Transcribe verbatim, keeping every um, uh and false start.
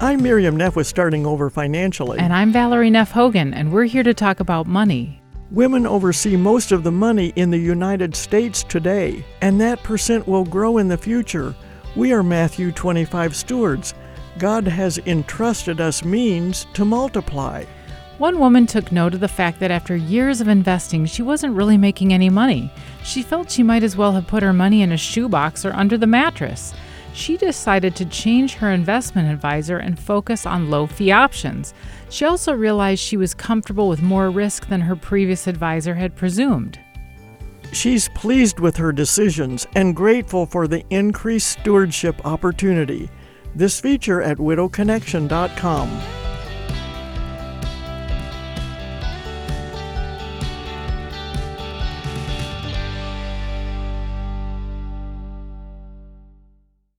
I'm Miriam Neff with Starting Over Financially. And I'm Valerie Neff Hogan, and we're here to talk about money. Women oversee most of the money in the United States today, and that percent will grow in the future. We are Matthew twenty-five stewards. God has entrusted us means to multiply. One woman took note of the fact that after years of investing, she wasn't really making any money. She felt she might as well have put her money in a shoebox or under the mattress. She decided to change her investment advisor and focus on low-fee options. She also realized she was comfortable with more risk than her previous advisor had presumed. She's pleased with her decisions and grateful for the increased stewardship opportunity. This feature at widow connection dot com.